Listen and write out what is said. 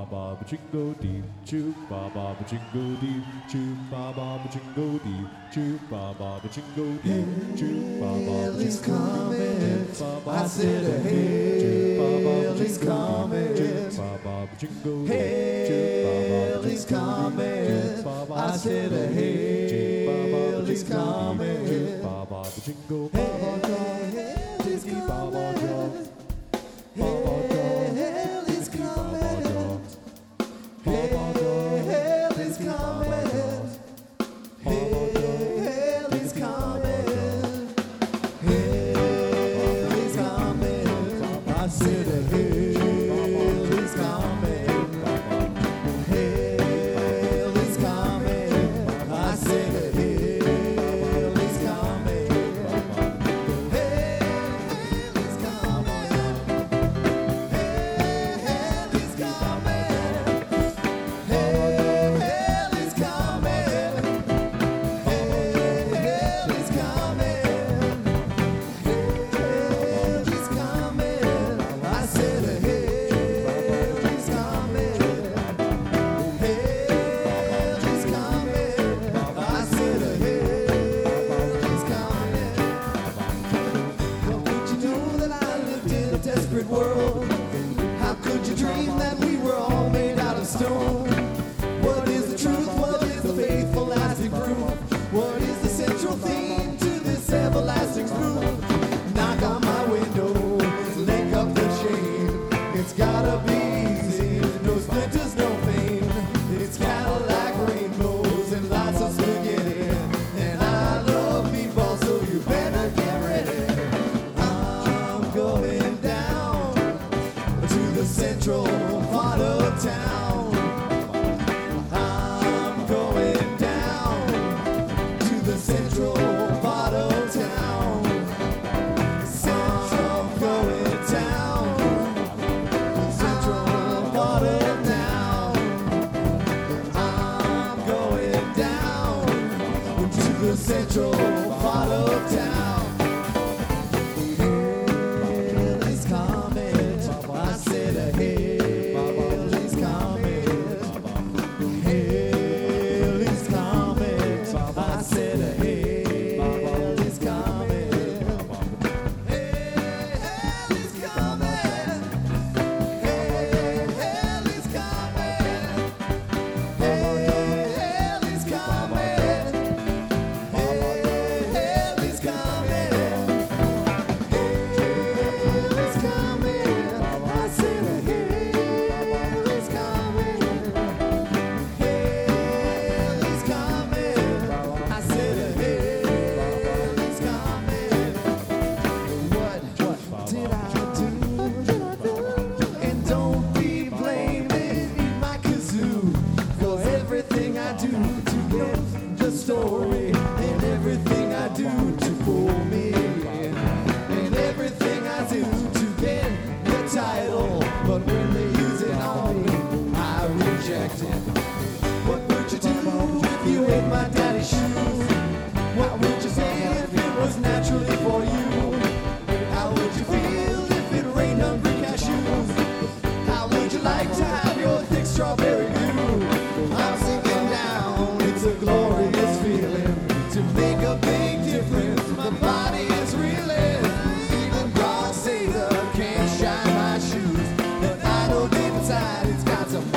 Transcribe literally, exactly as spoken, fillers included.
ba ba jingle deep, choo ba ba ba jingle deep, choo ba ba ba jingle deep, choo ba ba ba jingle deep, choo ba ba ba He's coming. I said, hey, he's coming. Ba ba ba jingle deep, Hail is coming. I said a hail is coming. ba ba ba jingle, Hail is coming. Hail is coming. Hail is coming. Hail is coming. Hail is coming. I said a hail is coming. Hail is coming. I said a hail is coming. Hail is coming. Hail is coming. Hail is coming. Hail is coming. Hail is coming. I said a hail is coming. Hail is coming. I said a hail is coming. Well, could you know that I lived in a desperate world? How could you dream that we were all made out of stone? What is the truth? What is the faithful lasting proof? What is the central theme to this everlasting truth? Knock on my window, link up the chain. It's gotta be easy, no splinters, no pain. It's Cadillac rainbows and lots of spaghetti. And I love meatballs, so you better get ready. I'm going down to the central part of town. I'm going down to the central part of town. I'm going down the central part of town. I'm going down to the central part of town. Hail is coming. I said a hail is coming. Hail is coming. I said a hail is coming. Hail is coming. Hail is coming. Hail is coming. Hail is coming. Hail is coming. I said a hail is coming. Hail is coming. I said a hail is coming. What did I do? And don't be blaming my kazoo for everything I do to get the story, and everything I do to fool me, and everything I do to get the title. But when they use it on me, I reject it. What would you do if you ate my daddy's shoes? What would you say if it was naturally for you? How would you feel if it rained hungry cashews? How would you like to have your thick strawberry glue? I'm sinking down, it's a glorious feeling to make a big difference. My body is reeling. Even God say that can't shine my shoes, but I know deep inside it's got some